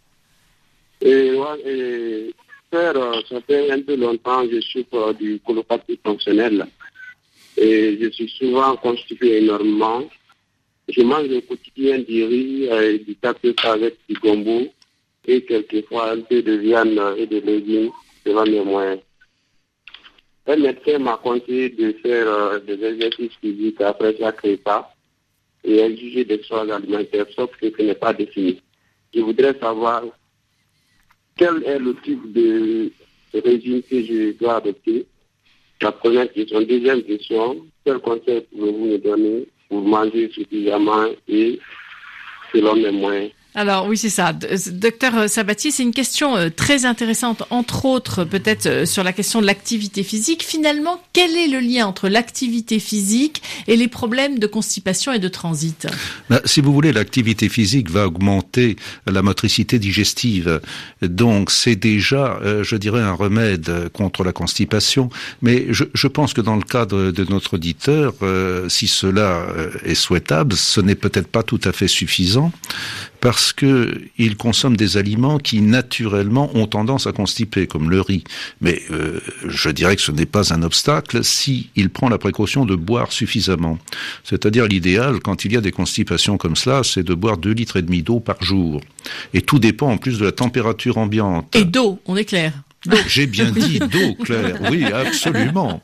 Claire, ça fait un peu longtemps que je souffre du colopathie fonctionnelle. Et je suis souvent constipé énormément. Je mange au quotidien du riz et du café avec du gombo et quelquefois un peu de viande et de légumes selon mes moyens. Un médecin m'a conseillé de faire des exercices physiques après chaque repas et exiger des choix alimentaires, sauf que ce n'est pas défini. Je voudrais savoir quel est le type de régime que je dois adopter. La première question. Deuxième question, quel conseil pouvez-vous me donner pour manger suffisamment et selon mes moyens? Alors oui, c'est ça. Docteur Sabatier, c'est une question très intéressante, entre autres peut-être sur la question de l'activité physique. Finalement, quel est le lien entre l'activité physique et les problèmes de constipation et de transit ? Si vous voulez, l'activité physique va augmenter la motricité digestive. Donc c'est déjà, je dirais, un remède contre la constipation. Mais je pense que dans le cadre de notre auditeur, si cela est souhaitable, ce n'est peut-être pas tout à fait suffisant. Parce que il consomme des aliments qui naturellement ont tendance à constiper, comme le riz. Mais je dirais que ce n'est pas un obstacle si il prend la précaution de boire suffisamment. C'est-à-dire l'idéal, quand il y a des constipations comme cela, c'est de boire 2,5 litres d'eau par jour. Et tout dépend en plus de la température ambiante. Et d'eau, on est clair. J'ai bien dit d'eau, Claire. Oui, absolument.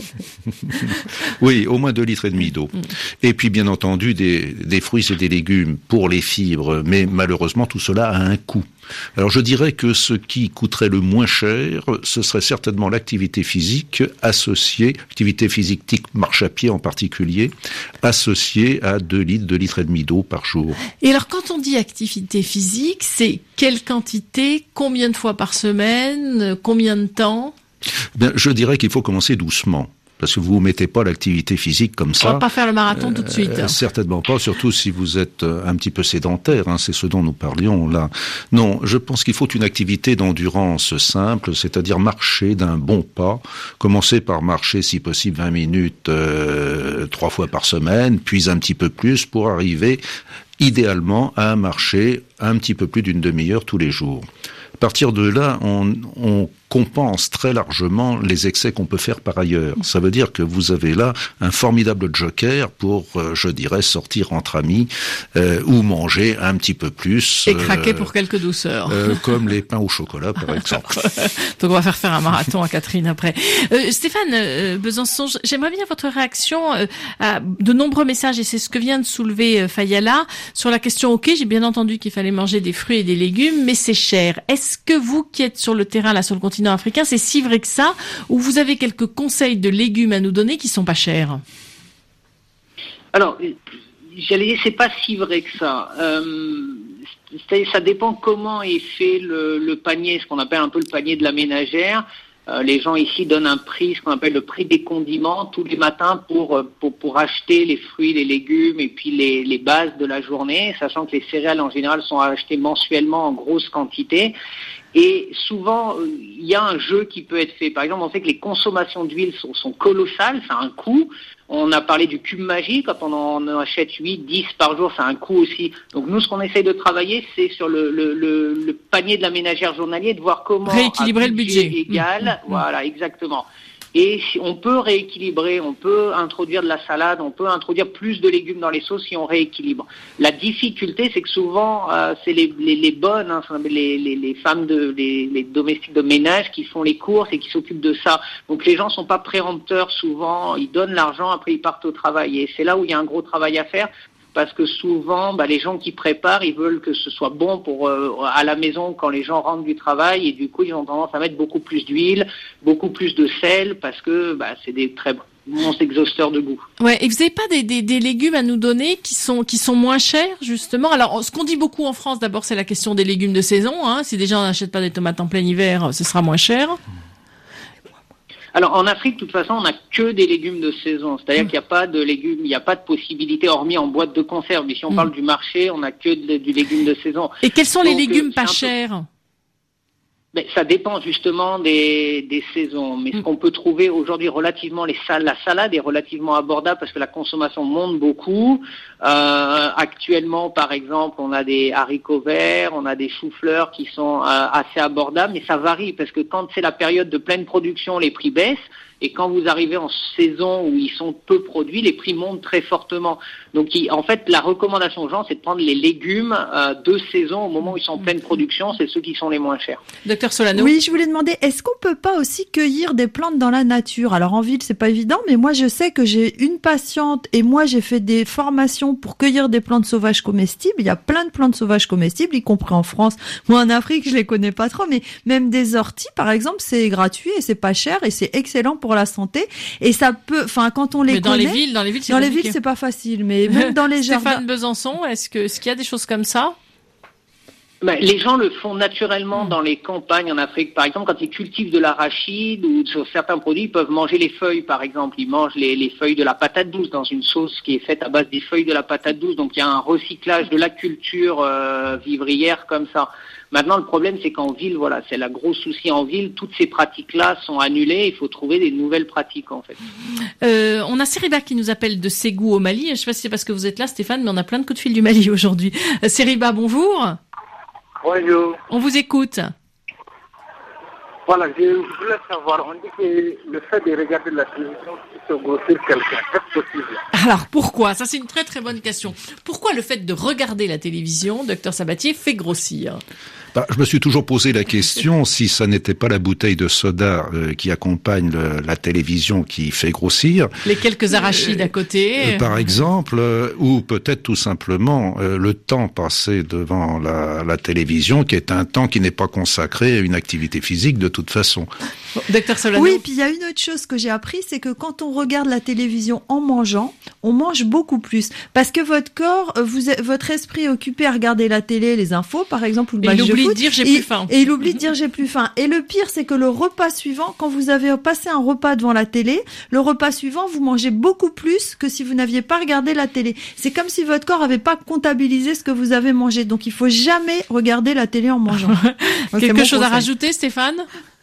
Oui, au moins 2,5 litres d'eau. Et puis, bien entendu, des fruits et des légumes pour les fibres. Mais malheureusement, tout cela a un coût. Alors, je dirais que ce qui coûterait le moins cher, ce serait certainement l'activité physique associée, activité physique type marche à pied en particulier, associée à 2 litres et demi d'eau par jour. Et alors, quand on dit activité physique, c'est quelle quantité, combien de fois par semaine, combien de temps ? Bien, je dirais qu'il faut commencer doucement. Parce que vous ne mettez pas l'activité physique comme ça. On va pas faire le marathon tout de suite. Certainement pas, surtout si vous êtes un petit peu sédentaire, c'est ce dont nous parlions là. Non, je pense qu'il faut une activité d'endurance simple, c'est-à-dire marcher d'un bon pas, commencer par marcher si possible 20 minutes 3 fois par semaine, puis un petit peu plus pour arriver idéalement à marcher un petit peu plus d'une demi-heure tous les jours. À partir de là, on compense très largement les excès qu'on peut faire par ailleurs. Ça veut dire que vous avez là un formidable joker pour, je dirais, sortir entre amis ou manger un petit peu plus. Et craquer pour quelques douceurs. Comme les pains au chocolat, par exemple. Donc on va faire un marathon à Catherine après. Stéphane Besançon, j'aimerais bien votre réaction à de nombreux messages, et c'est ce que vient de soulever Fayala, sur la question, ok, j'ai bien entendu qu'il fallait manger des fruits et des légumes, mais c'est cher. Est-ce que vous qui êtes sur le terrain, là, sur le continent africain, c'est si vrai que ça, ou vous avez quelques conseils de légumes à nous donner qui sont pas chers? Alors, j'allais dire, c'est pas si vrai que ça. Ça dépend comment est fait le panier, ce qu'on appelle un peu le panier de la ménagère. Les gens ici donnent un prix, ce qu'on appelle le prix des condiments, tous les matins pour acheter les fruits, les légumes et puis les bases de la journée, sachant que les céréales en général sont achetées mensuellement en grosse quantité. Et souvent, il y a un jeu qui peut être fait. Par exemple, on sait que les consommations d'huile sont colossales, ça a un coût. On a parlé du cube magique, quand on en achète 8, 10 par jour, ça a un coût aussi. Donc nous, ce qu'on essaye de travailler, c'est sur le panier de la ménagère journalier, de voir comment rééquilibrer le budget égal. Voilà, exactement. Et si on peut rééquilibrer, on peut introduire de la salade, on peut introduire plus de légumes dans les sauces si on rééquilibre. La difficulté, c'est que souvent, c'est les bonnes, les femmes les domestiques de ménage qui font les courses et qui s'occupent de ça. Donc les gens sont pas préempteurs souvent, ils donnent l'argent, après ils partent au travail. Et c'est là où il y a un gros travail à faire. Parce que souvent, les gens qui préparent, ils veulent que ce soit bon pour à la maison quand les gens rentrent du travail, et du coup, ils ont tendance à mettre beaucoup plus d'huile, beaucoup plus de sel, parce que c'est des très bons exhausteurs de goût. Ouais, et vous n'avez pas des légumes à nous donner qui sont moins chers, justement? Alors, ce qu'on dit beaucoup en France, d'abord, c'est la question des légumes de saison. Si déjà on n'achète pas des tomates en plein hiver, ce sera moins cher. Alors en Afrique, de toute façon, on n'a que des légumes de saison. C'est-à-dire qu'il n'y a pas de légumes, il n'y a pas de possibilité hormis en boîte de conserve. Mais si on parle du marché, on n'a que du légume de saison. Et quels sont les légumes pas chers? Ça dépend justement des saisons. Mais ce qu'on peut trouver aujourd'hui relativement, la salade est relativement abordable parce que la consommation monte beaucoup. Actuellement, par exemple, on a des haricots verts, on a des choux-fleurs qui sont assez abordables, mais ça varie parce que quand c'est la période de pleine production, les prix baissent. Et quand vous arrivez en saison où ils sont peu produits, les prix montent très fortement. Donc, en fait, la recommandation aux gens, c'est de prendre les légumes de saison au moment où ils sont en pleine production. C'est ceux qui sont les moins chers. Docteur Solano. Oui, je voulais demander, est-ce qu'on peut pas aussi cueillir des plantes dans la nature? Alors, en ville, c'est pas évident, mais moi, je sais que j'ai une patiente et moi, j'ai fait des formations pour cueillir des plantes sauvages comestibles. Il y a plein de plantes sauvages comestibles, y compris en France. Moi, en Afrique, je les connais pas trop, mais même des orties, par exemple, c'est gratuit et c'est pas cher et c'est excellent pour la santé. Et ça peut, quand on les connaît. Dans les villes, c'est dans les villes, c'est pas facile, mais même dans les jardins. Stéphane Besançon, est-ce qu'il y a des choses comme ça? Les gens le font naturellement dans les campagnes en Afrique. Par exemple, quand ils cultivent de l'arachide ou sur certains produits, ils peuvent manger les feuilles, par exemple. Ils mangent les feuilles de la patate douce dans une sauce qui est faite à base des feuilles de la patate douce. Donc, il y a un recyclage de la culture vivrière comme ça. Maintenant, le problème, c'est qu'en ville, voilà, c'est la grosse souci en ville. Toutes ces pratiques-là sont annulées. Il faut trouver des nouvelles pratiques, en fait. On a Seriba qui nous appelle de Ségou au Mali. Je ne sais pas si c'est parce que vous êtes là, Stéphane, mais on a plein de coups de fil du Mali aujourd'hui. Seriba, bonjour. Bonjour. On vous écoute. Voilà, je voulais savoir, on dit que le fait de regarder la télévision peut grossir quelqu'un, est-ce possible? Alors pourquoi? Ça c'est une très très bonne question. Pourquoi le fait de regarder la télévision, docteur Sabatier, fait grossir? Je me suis toujours posé la question si ça n'était pas la bouteille de soda qui accompagne la télévision qui fait grossir. Les quelques arachides à côté. Par exemple, ou peut-être tout simplement le temps passé devant la télévision, qui est un temps qui n'est pas consacré à une activité physique de toute façon. Docteur Solano. Oui, puis il y a une autre chose que j'ai appris, c'est que quand on regarde la télévision en mangeant, on mange beaucoup plus. Parce que votre corps, votre esprit est occupé à regarder la télé, les infos, par exemple, ou le match de foot. Il oublie de dire j'ai plus faim. Et il oublie de dire j'ai plus faim. Et le pire, c'est que le repas suivant, quand vous avez passé un repas devant la télé, le repas suivant, vous mangez beaucoup plus que si vous n'aviez pas regardé la télé. C'est comme si votre corps n'avait pas comptabilisé ce que vous avez mangé. Donc il faut jamais regarder la télé en mangeant. Quelque chose à rajouter, Stéphane?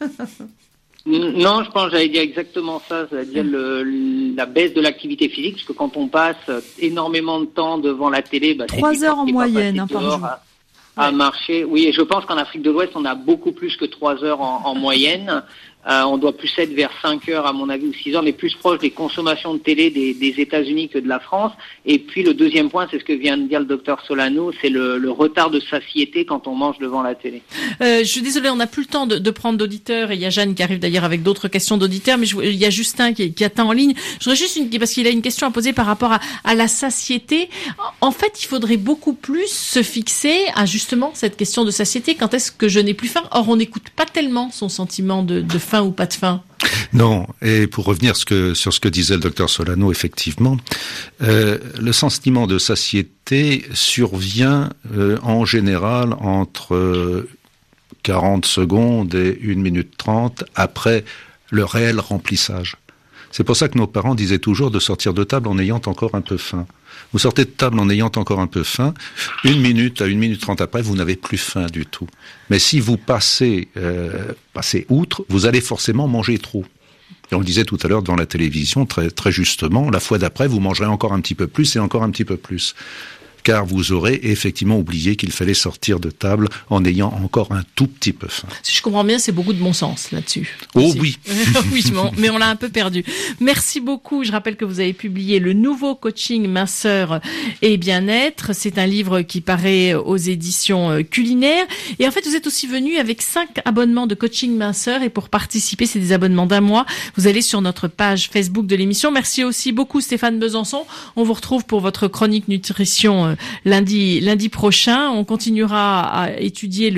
Non, je pense que j'allais dire exactement ça, c'est-à-dire la baisse de l'activité physique, parce que quand on passe énormément de temps devant la télé, 3 heures en moyenne par jour. À marcher, oui, et je pense qu'en Afrique de l'Ouest, on a beaucoup plus que 3 heures en moyenne. On doit plus être vers 5 heures, à mon avis, ou 6 heures, mais plus proche des consommations de télé des États-Unis que de la France. Et puis, le deuxième point, c'est ce que vient de dire le docteur Solano, c'est le retard de satiété quand on mange devant la télé. Je suis désolée, on n'a plus le temps de prendre d'auditeurs, et il y a Jeanne qui arrive d'ailleurs avec d'autres questions d'auditeurs, mais il y a Justin qui attend en ligne. Je voudrais juste parce qu'il a une question à poser par rapport à la satiété. En fait, il faudrait beaucoup plus se fixer à justement cette question de satiété. Quand est-ce que je n'ai plus faim? Or, on n'écoute pas tellement son sentiment de faim ou pas de faim. Non, et pour revenir sur ce que disait le docteur Solano, effectivement, le sentiment de satiété survient en général entre 40 secondes et 1 minute 30 après le réel remplissage. C'est pour ça que nos parents disaient toujours de sortir de table en ayant encore un peu faim. Vous sortez de table en ayant encore un peu faim, 1 minute à 1 minute 30 après, vous n'avez plus faim du tout. Mais si vous passez outre, vous allez forcément manger trop. Et on le disait tout à l'heure devant la télévision, très, très justement, la fois d'après, vous mangerez encore un petit peu plus et encore un petit peu plus. Car vous aurez effectivement oublié qu'il fallait sortir de table en ayant encore un tout petit peu faim. Si je comprends bien, c'est beaucoup de bon sens là-dessus. Oh aussi. Oui. Oui, mais on l'a un peu perdu. Merci beaucoup. Je rappelle que vous avez publié le nouveau coaching minceur et bien-être. C'est un livre qui paraît aux éditions Culinaires. Et en fait, vous êtes aussi venu avec 5 abonnements de coaching minceur. Et pour participer, c'est des abonnements d'1 mois. Vous allez sur notre page Facebook de l'émission. Merci aussi beaucoup Stéphane Besançon. On vous retrouve pour votre chronique nutrition lundi prochain. On continuera à étudier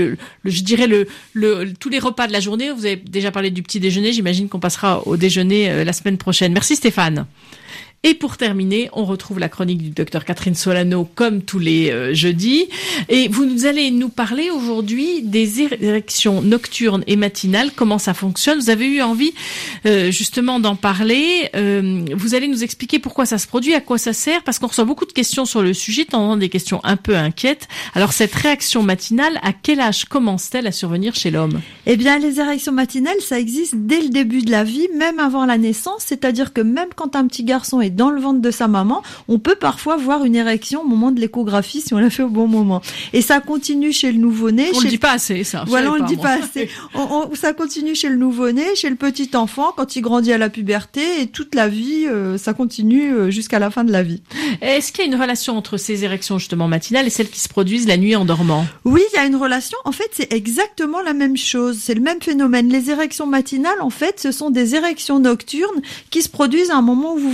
tous les repas de la journée. Vous avez déjà parlé du petit déjeuner. J'imagine qu'on passera au déjeuner la semaine prochaine. Merci Stéphane. Et pour terminer, on retrouve la chronique du docteur Catherine Solano comme tous les jeudis. Et vous allez nous parler aujourd'hui des érections nocturnes et matinales, comment ça fonctionne. Vous avez eu envie justement d'en parler. Vous allez nous expliquer pourquoi ça se produit, à quoi ça sert, parce qu'on reçoit beaucoup de questions sur le sujet, tendant des questions un peu inquiètes. Alors cette réaction matinale, à quel âge commence-t-elle à survenir chez l'homme? Eh bien, les érections matinales, ça existe dès le début de la vie, même avant la naissance. C'est-à-dire que même quand un petit garçon est dans le ventre de sa maman, on peut parfois voir une érection au moment de l'échographie si on l'a fait au bon moment. Et ça continue chez le nouveau-né. On le dit pas assez, ça. Voilà, on le dit pas assez. Ça continue chez le nouveau-né, chez le petit enfant, quand il grandit à la puberté, et toute la vie, ça continue jusqu'à la fin de la vie. Est-ce qu'il y a une relation entre ces érections justement matinales et celles qui se produisent la nuit en dormant? Oui, il y a une relation. En fait, c'est exactement la même chose. C'est le même phénomène. Les érections matinales, en fait, ce sont des érections nocturnes qui se produisent à un moment où vous vous réveillez.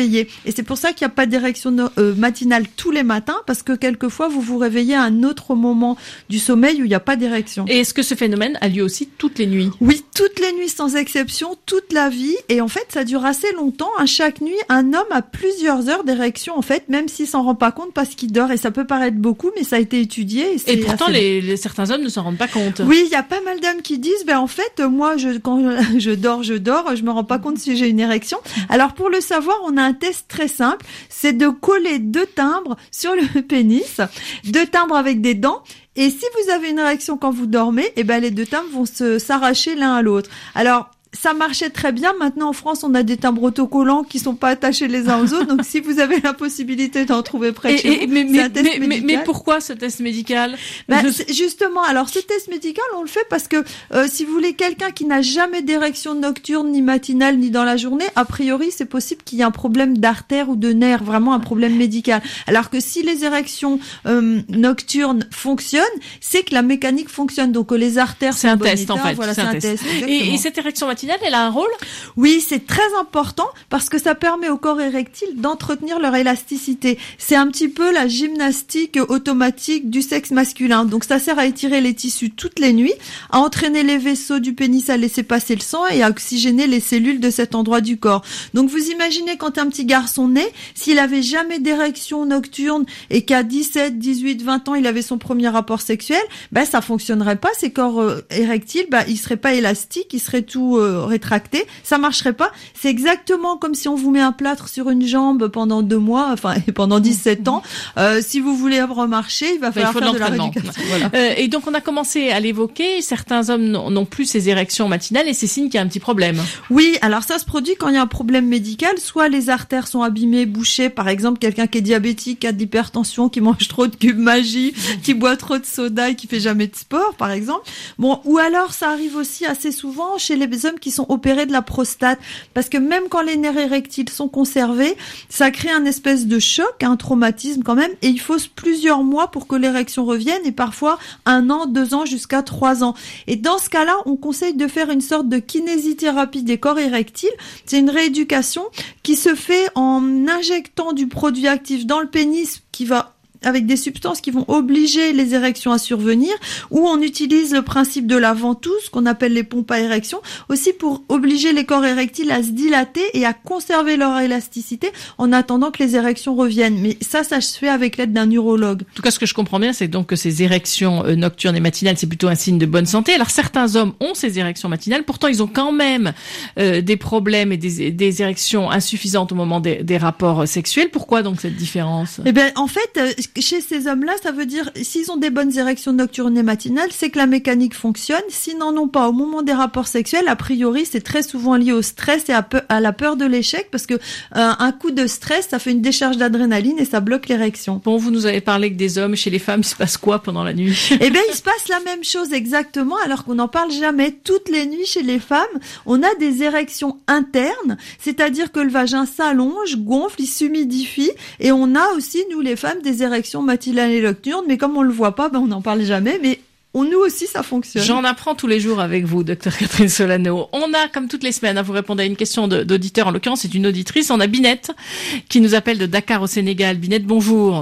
réveiller. Et c'est pour ça qu'il n'y a pas d'érection matinale tous les matins, parce que quelquefois vous vous réveillez à un autre moment du sommeil où il n'y a pas d'érection. Et est-ce que ce phénomène a lieu aussi toutes les nuits? Oui, toutes les nuits sans exception, toute la vie. Et en fait, ça dure assez longtemps. Chaque nuit, un homme a plusieurs heures d'érection, en fait, même s'il s'en rend pas compte parce qu'il dort. Et ça peut paraître beaucoup, mais ça a été étudié. Et pourtant, certains hommes ne s'en rendent pas compte. Oui, il y a pas mal d'hommes qui disent, en fait, moi, quand je dors, je me rends pas compte si j'ai une érection. Alors, pour le savoir, on a un test très simple. C'est de coller 2 timbres sur le pénis. 2 timbres avec des dents. Et si vous avez une érection quand vous dormez, les 2 timbres vont s'arracher l'un à l'autre. Alors, ça marchait très bien. Maintenant, en France, on a des timbres autocollants qui sont pas attachés les uns aux autres. Donc, si vous avez la possibilité d'en trouver près de chez vous, c'est un test médical. Mais pourquoi ce test médical? Justement, alors ce test médical, on le fait parce que si vous voulez quelqu'un qui n'a jamais d'érection nocturne, ni matinale, ni dans la journée, a priori, c'est possible qu'il y ait un problème d'artère ou de nerf, vraiment un problème médical. Alors que si les érections nocturnes fonctionnent, c'est que la mécanique fonctionne. Donc, les artères sont en bon état. C'est un test, en fait. Voilà, c'est un test. Et cette érection matinale, elle a un rôle? Oui, c'est très important parce que ça permet au corps érectile d'entretenir leur élasticité. C'est un petit peu la gymnastique automatique du sexe masculin. Donc ça sert à étirer les tissus toutes les nuits, à entraîner les vaisseaux du pénis à laisser passer le sang et à oxygéner les cellules de cet endroit du corps. Donc vous imaginez quand un petit garçon naît, s'il avait jamais d'érection nocturne et qu'à 17, 18, 20 ans, il avait son premier rapport sexuel, ça fonctionnerait pas. Ses corps érectiles, ils seraient pas élastiques, ils seraient tout rétracté, ça marcherait pas. C'est exactement comme si on vous met un plâtre sur une jambe pendant 2 mois, pendant 17 ans. Si vous voulez remarcher, il va falloir faire de la rééducation. Voilà. Et donc on a commencé à l'évoquer, certains hommes n'ont plus ces érections matinales et c'est signe qu'il y a un petit problème. Oui, alors ça se produit quand il y a un problème médical, soit les artères sont abîmées, bouchées, par exemple quelqu'un qui est diabétique, qui a de l'hypertension, qui mange trop de cubes Magie, qui boit trop de soda et qui fait jamais de sport, par exemple. Ou alors ça arrive aussi assez souvent chez les hommes qui sont opérés de la prostate, parce que même quand les nerfs érectiles sont conservés, ça crée un espèce de choc, un traumatisme quand même, et il faut plusieurs mois pour que l'érection revienne, et parfois 1 an, 2 ans, jusqu'à 3 ans. Et dans ce cas-là, on conseille de faire une sorte de kinésithérapie des corps érectiles. C'est une rééducation qui se fait en injectant du produit actif dans le pénis qui va avec des substances qui vont obliger les érections à survenir, ou on utilise le principe de la ventouse, qu'on appelle les pompes à érection, aussi pour obliger les corps érectiles à se dilater et à conserver leur élasticité en attendant que les érections reviennent. Mais ça se fait avec l'aide d'un urologue. En tout cas, ce que je comprends bien, c'est donc que ces érections nocturnes et matinales, c'est plutôt un signe de bonne santé. Alors, certains hommes ont ces érections matinales, pourtant ils ont quand même des problèmes et des érections insuffisantes au moment des rapports sexuels. Pourquoi donc cette différence? En fait, chez ces hommes-là, ça veut dire, s'ils ont des bonnes érections nocturnes et matinales, c'est que la mécanique fonctionne. S'ils n'en ont pas au moment des rapports sexuels, a priori, c'est très souvent lié au stress et à la peur de l'échec, parce que un coup de stress, ça fait une décharge d'adrénaline et ça bloque l'érection. Bon, vous nous avez parlé que des hommes, chez les femmes, il se passe quoi pendant la nuit? Il se passe la même chose exactement, alors qu'on n'en parle jamais. Toutes les nuits chez les femmes, on a des érections internes, c'est-à-dire que le vagin s'allonge, gonfle, il s'humidifie, et on a aussi, nous les femmes, des érections matinales et nocturnes, mais comme on le voit pas, on n'en parle jamais, mais nous aussi, ça fonctionne. J'en apprends tous les jours avec vous, Dr Catherine Solano. On a, comme toutes les semaines, vous répondez à une question d'auditeur, en l'occurrence, c'est une auditrice. On a Binette qui nous appelle de Dakar au Sénégal. Binette, bonjour.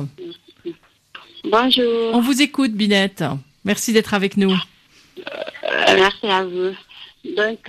Bonjour. On vous écoute, Binette. Merci d'être avec nous. Merci à vous. Donc,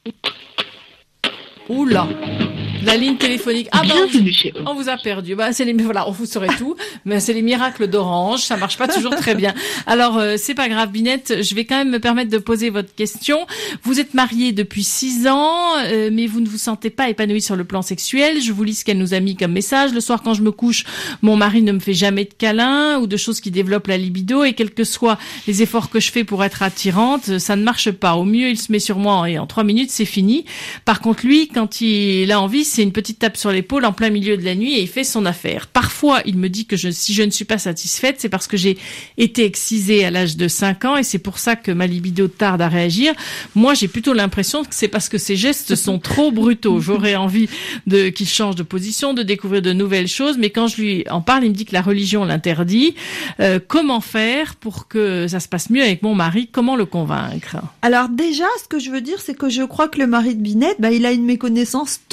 Oula, la ligne téléphonique. On vous a perdu. Voilà, on vous saurait tout. Mais c'est les miracles d'Orange. Ça marche pas toujours très bien. Alors, c'est pas grave, Binette. Je vais quand même me permettre de poser votre question. Vous êtes mariée depuis 6 ans, mais vous ne vous sentez pas épanouie sur le plan sexuel. Je vous lis ce qu'elle nous a mis comme message. Le soir, quand je me couche, mon mari ne me fait jamais de câlins ou de choses qui développent la libido, et quels que soient les efforts que je fais pour être attirante, ça ne marche pas. Au mieux, il se met sur moi et en 3 minutes, c'est fini. Par contre, lui, quand il a envie, c'est une petite tape sur l'épaule en plein milieu de la nuit et il fait son affaire. Parfois, il me dit que si je ne suis pas satisfaite, c'est parce que j'ai été excisée à l'âge de 5 ans et c'est pour ça que ma libido tarde à réagir. Moi, j'ai plutôt l'impression que c'est parce que ses gestes sont trop brutaux. J'aurais envie qu'il change de position, de découvrir de nouvelles choses, mais quand je lui en parle, il me dit que la religion l'interdit. Comment faire pour que ça se passe mieux avec mon mari? Comment le convaincre? Alors déjà, ce que je veux dire, c'est que je crois que le mari de Binette, il a une méconnaissance totale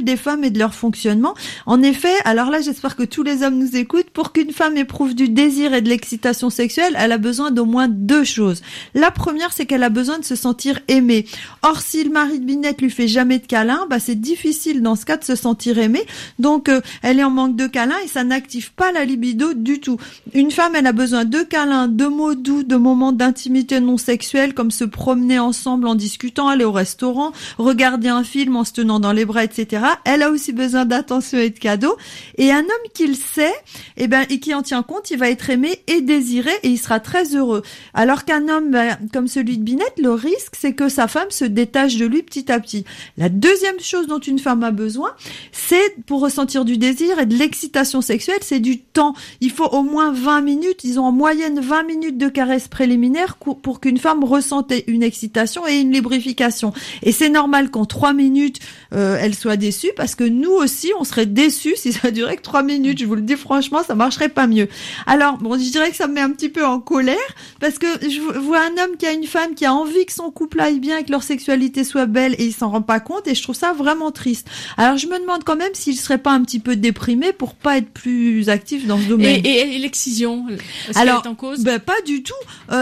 des femmes et de leur fonctionnement. En effet, alors là, j'espère que tous les hommes nous écoutent. Pour qu'une femme éprouve du désir et de l'excitation sexuelle, elle a besoin d'au moins 2 choses. La première, c'est qu'elle a besoin de se sentir aimée. Or, si le mari de Binette lui fait jamais de câlin, c'est difficile dans ce cas de se sentir aimée. Donc, elle est en manque de câlin et ça n'active pas la libido du tout. Une femme, elle a besoin de câlins, de mots doux, de moments d'intimité non sexuelle, comme se promener ensemble en discutant, aller au restaurant, regarder un film en se tenant dans les bras, etc. Elle a aussi besoin d'attention et de cadeaux. Et un homme qui le sait, et qui en tient compte, il va être aimé et désiré et il sera très heureux. Alors qu'un homme comme celui de Binette, le risque, c'est que sa femme se détache de lui petit à petit. La deuxième chose dont une femme a besoin, c'est pour ressentir du désir et de l'excitation sexuelle, c'est du temps. Il faut au moins 20 minutes, ils ont en moyenne 20 minutes de caresses préliminaires pour qu'une femme ressente une excitation et une lubrification. Et c'est normal qu'en 3 minutes, elle soit déçue, parce que nous aussi, on serait déçus si ça durait que 3 minutes. Je vous le dis franchement, ça marcherait pas mieux. Alors, bon, je dirais que ça me met un petit peu en colère, parce que je vois un homme qui a une femme qui a envie que son couple aille bien et que leur sexualité soit belle, et il s'en rend pas compte, et je trouve ça vraiment triste. Alors, je me demande quand même s'il serait pas un petit peu déprimé pour pas être plus actif dans ce domaine. Et l'excision, est-ce qu'elle est en cause? Pas du tout.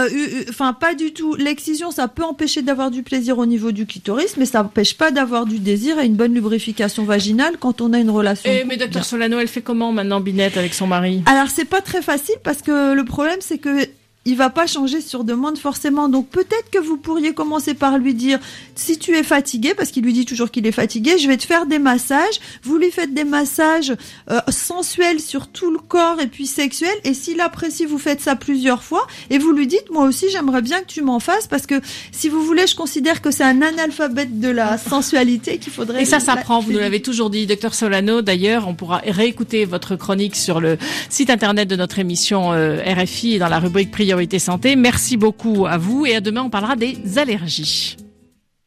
Pas du tout. L'excision, ça peut empêcher d'avoir du plaisir au niveau du clitoris, mais ça n'empêche pas d'avoir du désir et une bonne lubrification vaginale quand on a une relation. Mais docteur Solano, elle fait comment maintenant, Binette, avec son mari? Alors, c'est pas très facile, parce que le problème, c'est que il va pas changer sur demande forcément. Donc peut-être que vous pourriez commencer par lui dire, si tu es fatigué, parce qu'il lui dit toujours qu'il est fatigué, je vais te faire des massages. Vous lui faites des massages sensuels sur tout le corps et puis sexuels. Et s'il apprécie, vous faites ça plusieurs fois. Et vous lui dites, moi aussi, j'aimerais bien que tu m'en fasses, parce que si vous voulez, je considère que c'est un analphabète de la sensualité qu'il faudrait... Et ça s'apprend, vous nous l'avez toujours dit, docteur Solano. D'ailleurs, on pourra réécouter votre chronique sur le site internet de notre émission RFI et dans la rubrique Priorité Santé. Merci beaucoup à vous et à demain, on parlera des allergies.